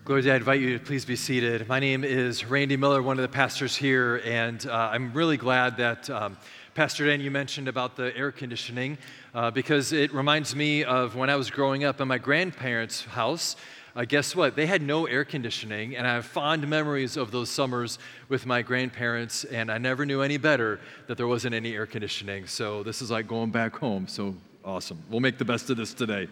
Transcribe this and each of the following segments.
Lord, I invite you to please be seated. My name is Randy Miller, one of the pastors here, and I'm really glad that Pastor Dan, you mentioned about the air conditioning because it reminds me of when I was growing up in my grandparents' house. Guess what? They had no air conditioning, and I have fond memories of those summers with my grandparents, and I never knew any better that there wasn't any air conditioning. So this is like going back home. So awesome. We'll make the best of this today.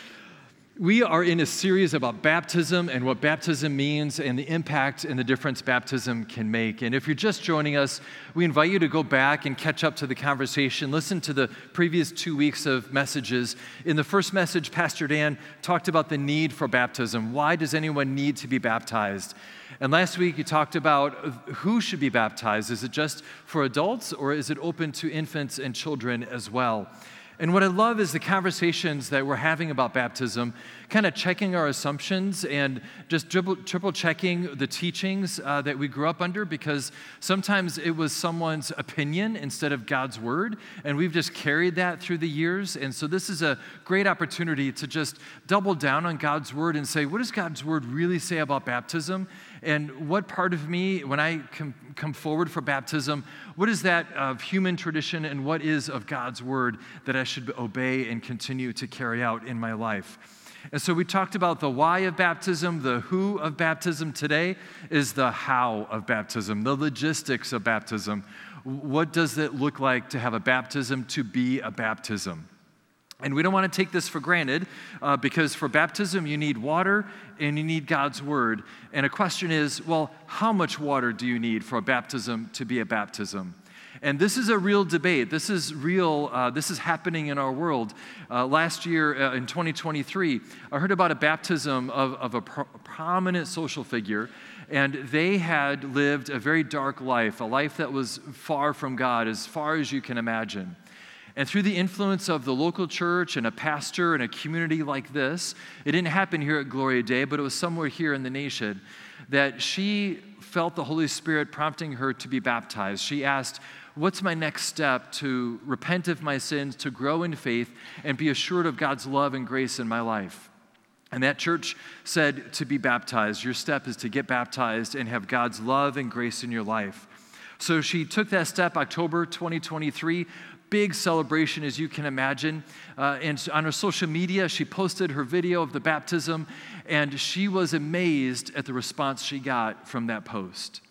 We are in a series about baptism and what baptism means and the impact and the difference baptism can make. And if you're just joining us, we invite you to go back and catch up to the conversation. Listen to the previous 2 weeks of messages. In the first message, Pastor Dan talked about the need for baptism. Why does anyone need to be baptized? And last week, he talked about who should be baptized. Is it just for adults, or is it open to infants and children as well? And what I love is the conversations that we're having about baptism, kind of checking our assumptions and just triple checking the teachings that we grew up under, because sometimes it was someone's opinion instead of God's word, and we've just carried that through the years. And so this is a great opportunity to just double down on God's word and say, what does God's word really say about baptism? And what part of me, when I come forward for baptism, what is that of human tradition and what is of God's word that I should obey and continue to carry out in my life? And so we talked about the why of baptism. The who of baptism today is the how of baptism, the logistics of baptism. What does it look like to have a baptism, to be a baptism? And we don't want to take this for granted because for baptism, you need water and you need God's word. And a question is, well, how much water do you need for a baptism to be a baptism? And this is a real debate. This is real. This is happening in our world. Last year in 2023, I heard about a baptism of a prominent social figure, and they had lived a very dark life, a life that was far from God, as far as you can imagine. And through the influence of the local church and a pastor and a community like this, it didn't happen here at Gloria Dei, but it was somewhere here in the nation, that she felt the Holy Spirit prompting her to be baptized. She asked, what's my next step to repent of my sins, to grow in faith, and be assured of God's love and grace in my life? And that church said to be baptized. Your step is to get baptized and have God's love and grace in your life. So she took that step October 2023, big celebration as you can imagine. And on her social media, she posted her video of the baptism, and she was amazed at the response she got from that post.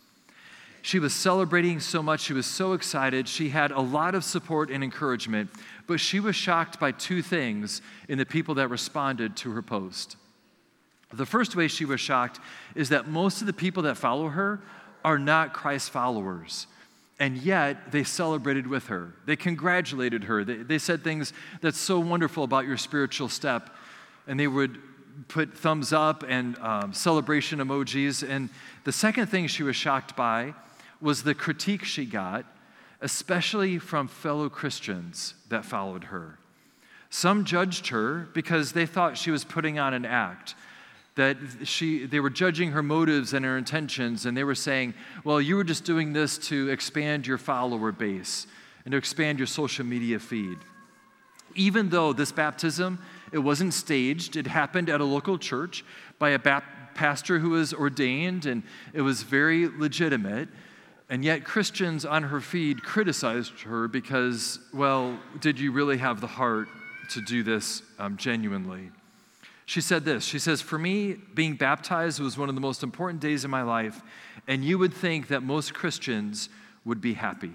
She was celebrating so much. She was so excited. She had a lot of support and encouragement, but she was shocked by two things in the people that responded to her post. The first way she was shocked is that most of the people that follow her are not Christ followers. And yet, they celebrated with her. They congratulated her. They said things that's so wonderful about your spiritual step. And they would put thumbs up and celebration emojis. And the second thing she was shocked by was the critique she got, especially from fellow Christians that followed her. Some judged her because they thought she was putting on an act, that they were judging her motives and her intentions, and they were saying, well, you were just doing this to expand your follower base and to expand your social media feed. Even though this baptism, it wasn't staged, it happened at a local church by a pastor who was ordained, and it was very legitimate, and yet Christians on her feed criticized her because, well, did you really have the heart to do this genuinely? She said this, she says, for me, being baptized was one of the most important days in my life, and you would think that most Christians would be happy.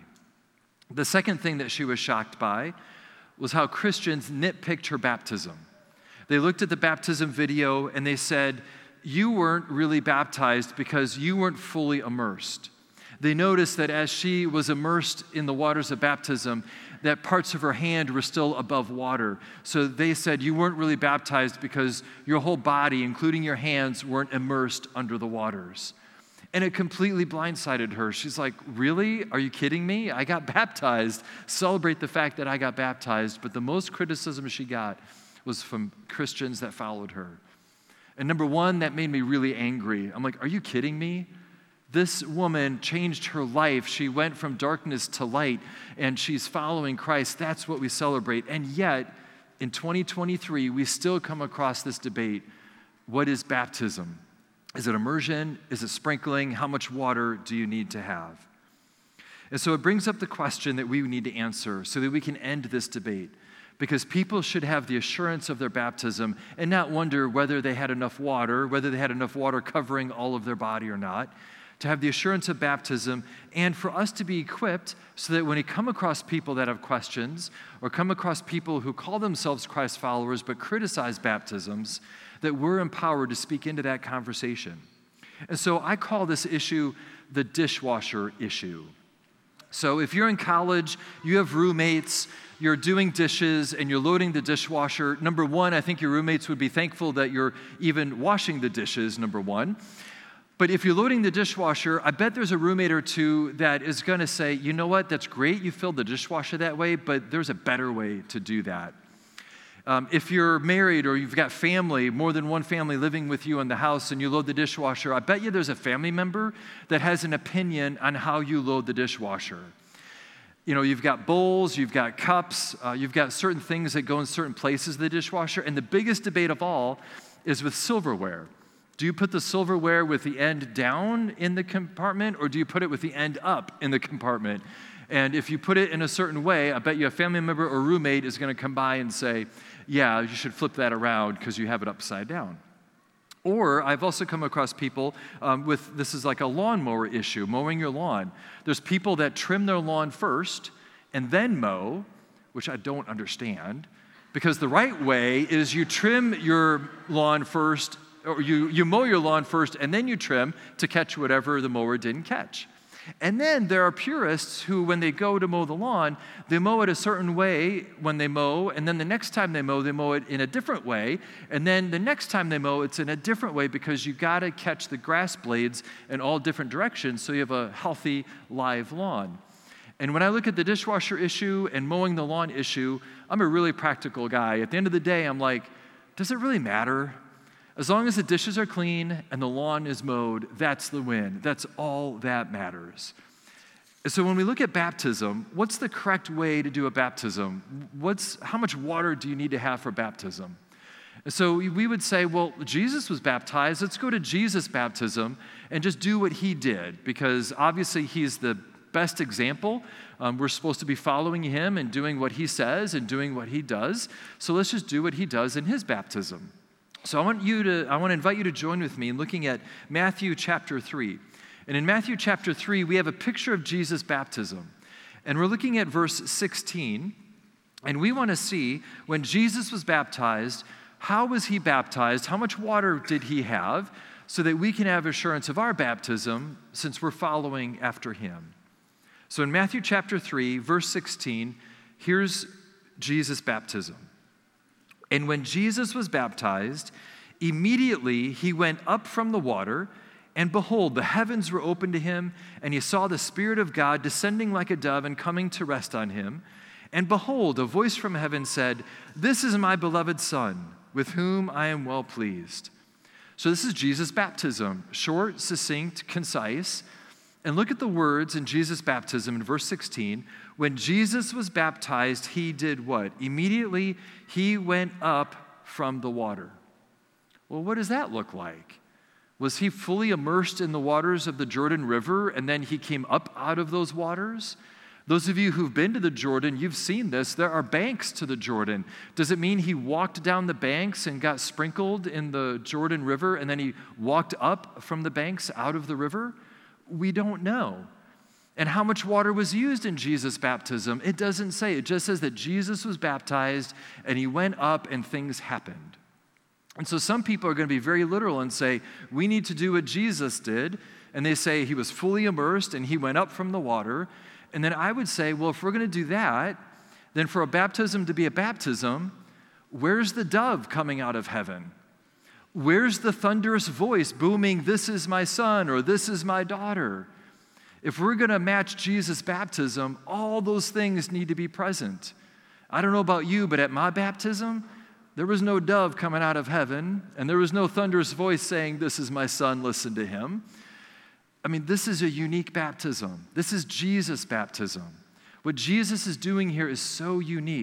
The second thing that she was shocked by was how Christians nitpicked her baptism. They looked at the baptism video and they said, you weren't really baptized because you weren't fully immersed. They noticed that as she was immersed in the waters of baptism, that parts of her hand were still above water. So they said you weren't really baptized because your whole body, including your hands, weren't immersed under the waters. And it completely blindsided her. She's like, really? Are you kidding me? I got baptized. Celebrate the fact that I got baptized. But the most criticism she got was from Christians that followed her. And number one, that made me really angry. I'm like, are you kidding me? This woman changed her life. She went from darkness to light, and she's following Christ. That's what we celebrate. And yet, in 2023, we still come across this debate. What is baptism? Is it immersion? Is it sprinkling? How much water do you need to have? And so it brings up the question that we need to answer so that we can end this debate. Because people should have the assurance of their baptism and not wonder whether they had enough water, whether they had enough water covering all of their body or not. To have the assurance of baptism, and for us to be equipped so that when we come across people that have questions or come across people who call themselves Christ followers but criticize baptisms, that we're empowered to speak into that conversation. And so I call this issue the dishwasher issue. So if you're in college, you have roommates, you're doing dishes, and you're loading the dishwasher, number one, I think your roommates would be thankful that you're even washing the dishes, number one. But if you're loading the dishwasher, I bet there's a roommate or two that is going to say, you know what, that's great, you filled the dishwasher that way, but there's a better way to do that. If you're married or you've got family, more than one family living with you in the house, and you load the dishwasher, I bet you there's a family member that has an opinion on how you load the dishwasher. You know, you've got bowls, you've got cups, you've got certain things that go in certain places of the dishwasher, and the biggest debate of all is with silverware. Do you put the silverware with the end down in the compartment, or do you put it with the end up in the compartment? And if you put it in a certain way, I bet you a family member or roommate is going to come by and say, yeah, you should flip that around because you have it upside down. Or I've also come across people this is like a lawnmower issue, mowing your lawn. There's people that trim their lawn first and then mow, which I don't understand, because the right way is you trim your lawn first, or you mow your lawn first and then you trim to catch whatever the mower didn't catch. And then there are purists who, when they go to mow the lawn, they mow it a certain way when they mow, and then the next time they mow it in a different way, and then the next time they mow, it's in a different way because you got to catch the grass blades in all different directions so you have a healthy, live lawn. And when I look at the dishwasher issue and mowing the lawn issue, I'm a really practical guy. At the end of the day, I'm like, does it really matter? As long as the dishes are clean and the lawn is mowed, that's the win. That's all that matters. So when we look at baptism, what's the correct way to do a baptism? How much water do you need to have for baptism? So we would say, well, Jesus was baptized. Let's go to Jesus' baptism and just do what he did, because obviously he's the best example. We're supposed to be following him and doing what he says and doing what he does. So let's just do what he does in his baptism. So I want to invite you to join with me in looking at Matthew chapter 3. And in Matthew chapter 3, we have a picture of Jesus' baptism. And we're looking at verse 16. And we want to see when Jesus was baptized, how was he baptized? How much water did he have? So that we can have assurance of our baptism since we're following after him. So in Matthew chapter 3, verse 16, here's Jesus' baptism. And when Jesus was baptized, immediately he went up from the water, and behold, the heavens were opened to him, and he saw the Spirit of God descending like a dove and coming to rest on him. And behold, a voice from heaven said, "This is my beloved Son, with whom I am well pleased." So this is Jesus' baptism, short, succinct, concise. And look at the words in Jesus' baptism in verse 16. When Jesus was baptized, he did what? Immediately, he went up from the water. Well, what does that look like? Was he fully immersed in the waters of the Jordan River, and then he came up out of those waters? Those of you who've been to the Jordan, you've seen this. There are banks to the Jordan. Does it mean he walked down the banks and got sprinkled in the Jordan River, and then he walked up from the banks out of the river? We don't know. And how much water was used in Jesus' baptism? It doesn't say. It just says that Jesus was baptized and he went up and things happened. And so some people are going to be very literal and say, we need to do what Jesus did. And they say he was fully immersed and he went up from the water. And then I would say, well, if we're going to do that, then for a baptism to be a baptism, where's the dove coming out of heaven? Where's the thunderous voice booming, "This is my son," or "This is my daughter"? If we're going to match Jesus' baptism, all those things need to be present. I don't know about you, but at my baptism, there was no dove coming out of heaven, and there was no thunderous voice saying, "This is my son, listen to him." I mean, this is a unique baptism. This is Jesus' baptism. What Jesus is doing here is so unique.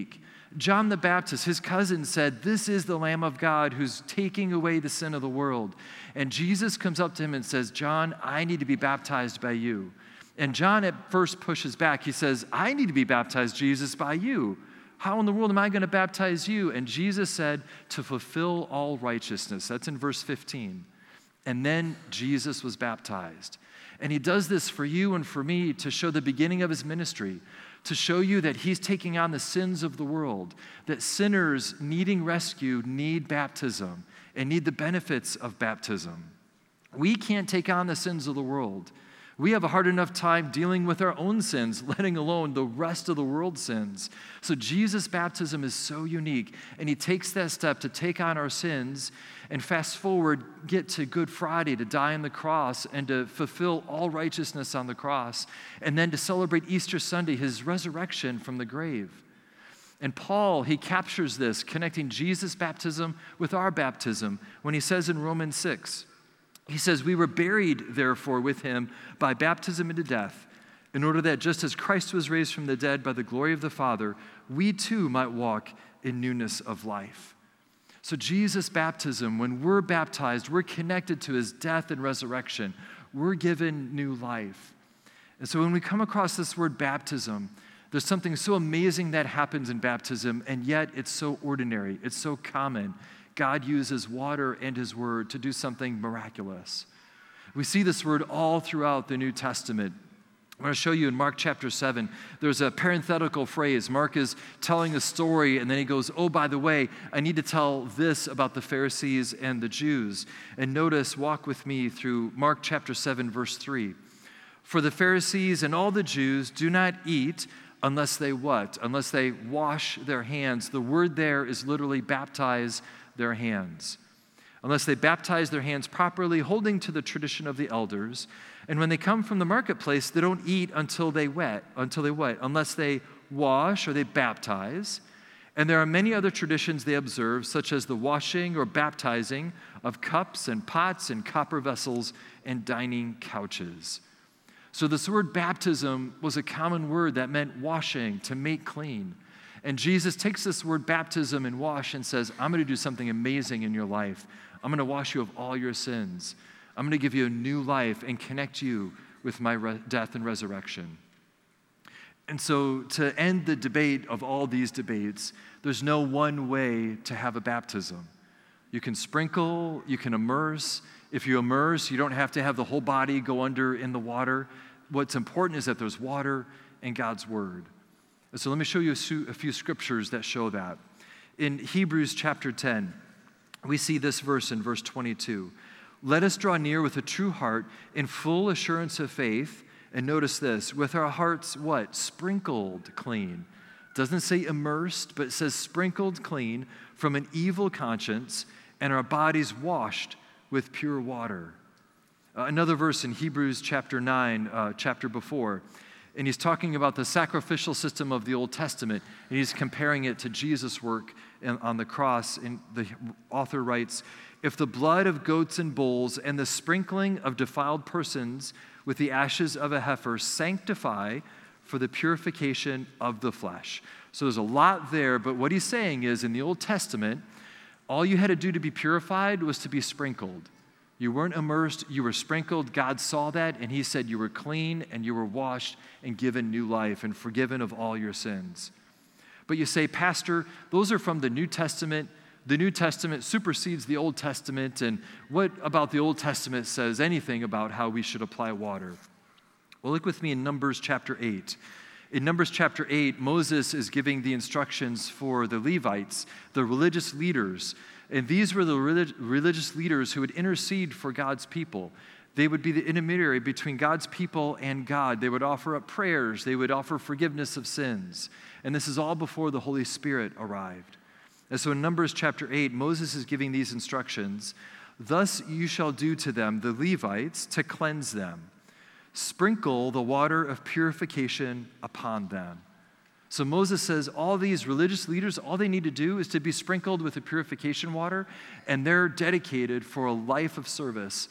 John the Baptist, his cousin, said, "This is the Lamb of God who's taking away the sin of the world." And Jesus comes up to him and says, "John, I need to be baptized by you." And John at first pushes back. He says, "I need to be baptized, Jesus, by you. How in the world am I going to baptize you?" And Jesus said, "To fulfill all righteousness." That's in verse 15. And then Jesus was baptized. And he does this for you and for me to show the beginning of his ministry, to show you that he's taking on the sins of the world, that sinners needing rescue need baptism and need the benefits of baptism. We can't take on the sins of the world. We have a hard enough time dealing with our own sins, letting alone the rest of the world's sins. So Jesus' baptism is so unique, and he takes that step to take on our sins and fast forward, get to Good Friday, to die on the cross and to fulfill all righteousness on the cross, and then to celebrate Easter Sunday, his resurrection from the grave. And Paul, he captures this, connecting Jesus' baptism with our baptism when he says in Romans 6, he says, "We were buried, therefore, with him by baptism into death, in order that just as Christ was raised from the dead by the glory of the Father, we too might walk in newness of life." So Jesus' baptism, when we're baptized, we're connected to his death and resurrection. We're given new life. And so when we come across this word baptism, there's something so amazing that happens in baptism, and yet it's so ordinary, it's so common. God uses water and his word to do something miraculous. We see this word all throughout the New Testament. I'm going to show you in Mark chapter 7, there's a parenthetical phrase. Mark is telling a story, and then he goes, "Oh, by the way, I need to tell this about the Pharisees and the Jews." And notice, walk with me through Mark chapter 7, verse 3. "For the Pharisees and all the Jews do not eat unless they" what? "Unless they wash their hands." The word there is literally baptize their hands. "Unless they baptize their hands properly, holding to the tradition of the elders. And when they come from the marketplace, they don't eat until they what? Unless they wash or they baptize. And there are many other traditions they observe, such as the washing or baptizing of cups and pots and copper vessels and dining couches." So this word baptism was a common word that meant washing, to make clean. And Jesus takes this word baptism and wash and says, "I'm going to do something amazing in your life. I'm going to wash you of all your sins. I'm going to give you a new life and connect you with my death and resurrection." And so to end the debate of all these debates, there's no one way to have a baptism. You can sprinkle, you can immerse. If you immerse, you don't have to have the whole body go under in the water. What's important is that there's water and God's word. And so let me show you a few scriptures that show that. In Hebrews chapter 10, we see this verse in verse 22. "Let us draw near with a true heart in full assurance of faith." And notice this, with our hearts what? Sprinkled clean. Doesn't say immersed, but it says sprinkled clean from an evil conscience, and our bodies washed with pure water. Another verse in Hebrews chapter 9, chapter before, and he's talking about the sacrificial system of the Old Testament, and he's comparing it to Jesus' work on the cross. And the author writes, "If the blood of goats and bulls and the sprinkling of defiled persons with the ashes of a heifer sanctify for the purification of the flesh." So there's a lot there, but what he's saying is in the Old Testament, all you had to do to be purified was to be sprinkled. You weren't immersed, you were sprinkled. God saw that, and he said you were clean and you were washed and given new life and forgiven of all your sins. But you say, "Pastor, those are from the New Testament. The New Testament supersedes the Old Testament, and what about the Old Testament says anything about how we should apply water?" Well, look with me in Numbers chapter 8. In Numbers chapter 8, Moses is giving the instructions for the Levites, the religious leaders. And these were the religious leaders who would intercede for God's people. They would be the intermediary between God's people and God. They would offer up prayers. They would offer forgiveness of sins. And this is all before the Holy Spirit arrived. And so in Numbers chapter 8, Moses is giving these instructions. "Thus you shall do to them, the Levites, to cleanse them. Sprinkle the water of purification upon them." So Moses says all these religious leaders, all they need to do is to be sprinkled with the purification water, and they're dedicated for a life of service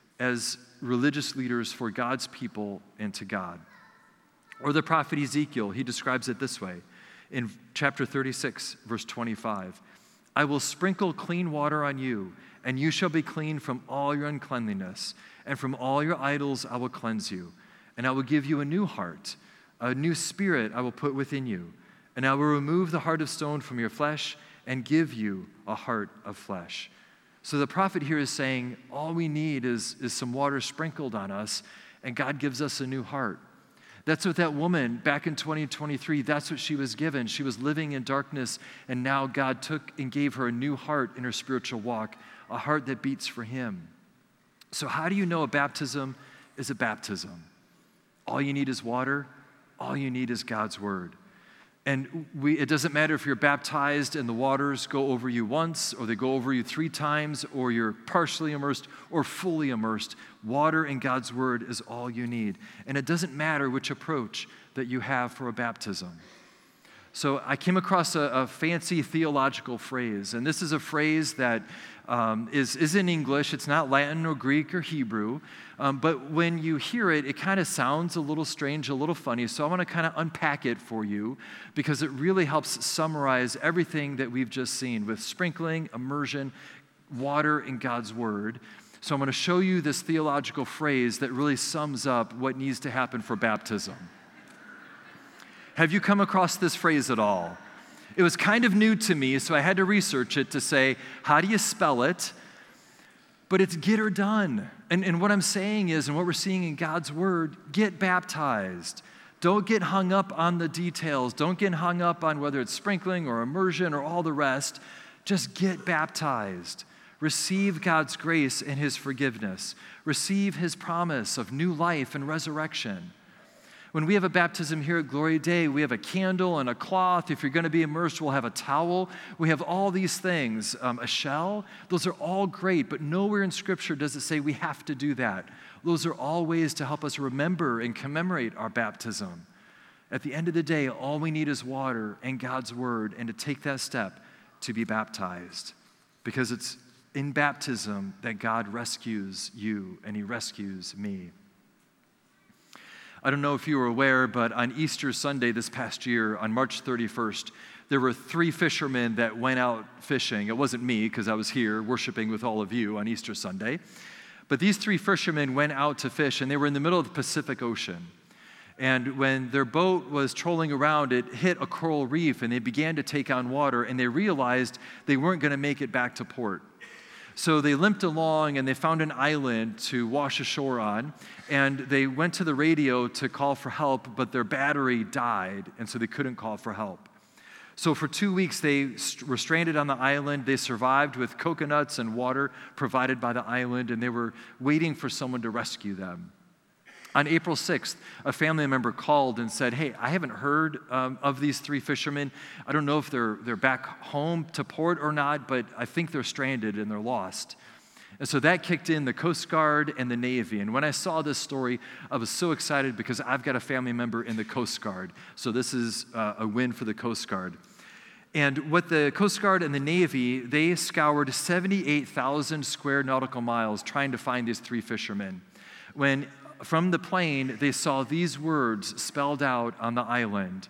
as religious leaders for God's people and to God. Or the prophet Ezekiel, he describes it this way. in chapter 36, verse 25. I will sprinkle clean water on you, and you shall be clean from all your uncleanliness, and from all your idols I will cleanse you. And I will give you a new heart, a new spirit I will put within you. And I will remove the heart of stone from your flesh and give you a heart of flesh. So the prophet here is saying all we need is some water sprinkled on us, and God gives us a new heart. That's what that woman back in 2023, that's what she was given. She was living in darkness, and now God took and gave her a new heart in her spiritual walk, a heart that beats for him. So how do you know a baptism is a baptism? All you need is water. All you need is God's word. And it doesn't matter if you're baptized and the waters go over you once, or they go over you 3 times, or you're partially immersed or fully immersed. Water and God's word is all you need. And it doesn't matter which approach that you have for a baptism. So I came across a fancy theological phrase, and this is a phrase that is in English. It's not Latin or Greek or Hebrew, but when you hear it, it kind of sounds a little strange, a little funny. So I want to kind of unpack it for you because it really helps summarize everything that we've just seen with sprinkling, immersion, water, and God's word. So I'm going to show you this theological phrase that really sums up what needs to happen for baptism. Have you come across this phrase at all? It was kind of new to me, so I had to research it to say, how do you spell it? But it's get her done. And what I'm saying is, and what we're seeing in God's word, get baptized. Don't get hung up on the details. Don't get hung up on whether it's sprinkling or immersion or all the rest. Just get baptized. Receive God's grace and his forgiveness. Receive his promise of new life and resurrection. When we have a baptism here at Glory Day, we have a candle and a cloth. If you're going to be immersed, we'll have a towel. We have all these things, a shell. Those are all great, but nowhere in Scripture does it say we have to do that. Those are all ways to help us remember and commemorate our baptism. At the end of the day, all we need is water and God's word, and to take that step to be baptized. Because it's in baptism that God rescues you and he rescues me. I don't know if you were aware, but on Easter Sunday this past year, on March 31st, there were 3 fishermen that went out fishing. It wasn't me, because I was here worshiping with all of you on Easter Sunday. But these 3 fishermen went out to fish, and they were in the middle of the Pacific Ocean. And when their boat was trolling around, it hit a coral reef, and they began to take on water, and they realized they weren't going to make it back to port. So they limped along and they found an island to wash ashore on, and they went to the radio to call for help, but their battery died, and so they couldn't call for help. So for 2 weeks, they were stranded on the island. They survived with coconuts and water provided by the island, and they were waiting for someone to rescue them. On April 6th, a family member called and said, hey, I haven't heard of these 3 fishermen. I don't know if they're back home to port or not, but I think they're stranded and they're lost. And so that kicked in the Coast Guard and the Navy. And when I saw this story, I was so excited because I've got a family member in the Coast Guard. So this is a win for the Coast Guard. And what the Coast Guard and the Navy, they scoured 78,000 square nautical miles trying to find these 3 fishermen. When from the plane, they saw these words spelled out on the island,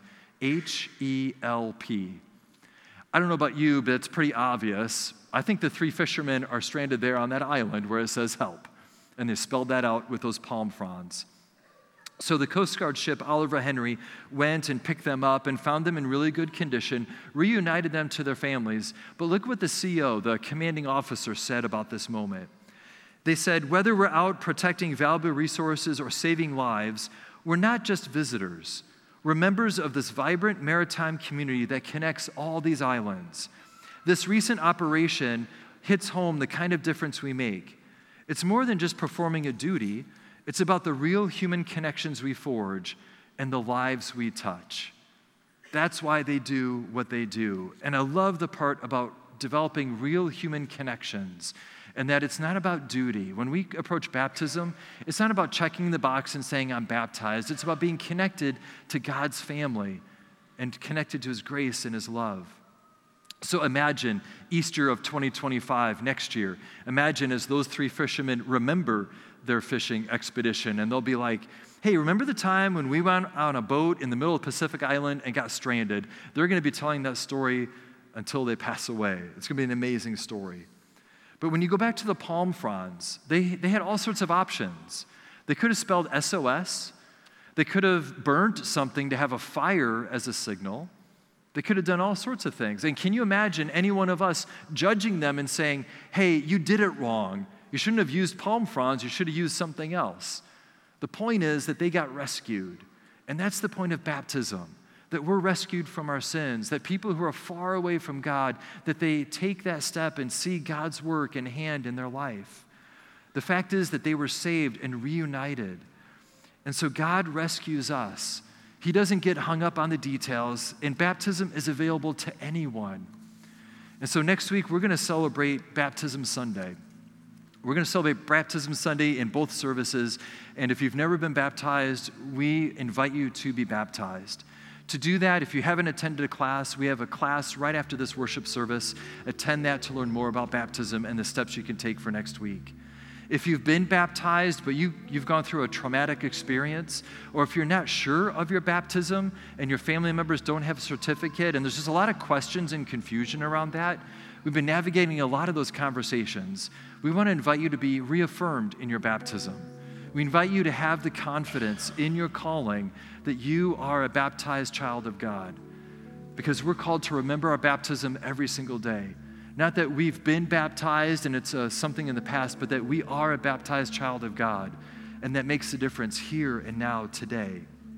H-E-L-P. I don't know about you, but it's pretty obvious. I think the 3 fishermen are stranded there on that island where it says help. And they spelled that out with those palm fronds. So the Coast Guard ship Oliver Henry went and picked them up and found them in really good condition, reunited them to their families. But look what the CO, the commanding officer, said about this moment. They said, whether we're out protecting valuable resources or saving lives, we're not just visitors. We're members of this vibrant maritime community that connects all these islands. This recent operation hits home the kind of difference we make. It's more than just performing a duty. It's about the real human connections we forge and the lives we touch. That's why they do what they do. And I love the part about developing real human connections, and that it's not about duty. When we approach baptism, it's not about checking the box and saying, I'm baptized. It's about being connected to God's family and connected to his grace and his love. So imagine Easter of 2025 next year. Imagine as those 3 fishermen remember their fishing expedition, and they'll be like, hey, remember the time when we went on a boat in the middle of Pacific Island and got stranded? They're going to be telling that story until they pass away. It's going to be an amazing story. But when you go back to the palm fronds, they had all sorts of options. They could have spelled SOS. They could have burnt something to have a fire as a signal. They could have done all sorts of things. And can you imagine any one of us judging them and saying, hey, you did it wrong. You shouldn't have used palm fronds. You should have used something else. The point is that they got rescued. And that's the point of baptism, that we're rescued from our sins, that people who are far away from God, that they take that step and see God's work and hand in their life. The fact is that they were saved and reunited. And so God rescues us. He doesn't get hung up on the details, and baptism is available to anyone. And so next week, we're going to celebrate Baptism Sunday. We're going to celebrate Baptism Sunday in both services, and if you've never been baptized, we invite you to be baptized. To do that, if you haven't attended a class, we have a class right after this worship service. Attend that to learn more about baptism and the steps you can take for next week. If you've been baptized, but you've gone through a traumatic experience, or if you're not sure of your baptism and your family members don't have a certificate, and there's just a lot of questions and confusion around that, we've been navigating a lot of those conversations. We want to invite you to be reaffirmed in your baptism. We invite you to have the confidence in your calling that you are a baptized child of God, because we're called to remember our baptism every single day. Not that we've been baptized and it's something in the past, but that we are a baptized child of God, and that makes a difference here and now today.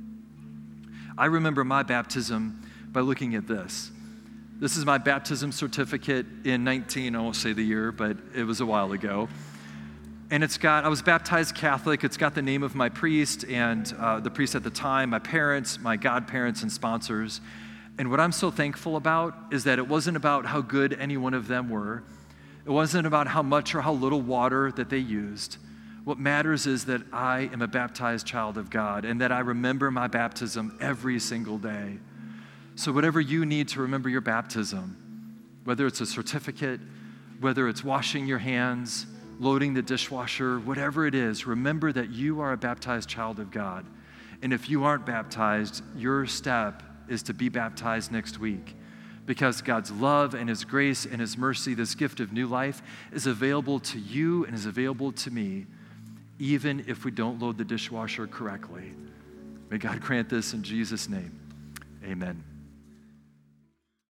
I remember my baptism by looking at this. This is my baptism certificate in I won't say the year, but it was a while ago. And I was baptized Catholic. It's got the name of my priest and the priest at the time, my parents, my godparents, and sponsors. And what I'm so thankful about is that it wasn't about how good any one of them were. It wasn't about how much or how little water that they used. What matters is that I am a baptized child of God and that I remember my baptism every single day. So whatever you need to remember your baptism, whether it's a certificate, whether it's washing your hands, loading the dishwasher, whatever it is, remember that you are a baptized child of God. And if you aren't baptized, your step is to be baptized next week, because God's love and His grace and His mercy, this gift of new life, is available to you and is available to me, even if we don't load the dishwasher correctly. May God grant this in Jesus' name. Amen.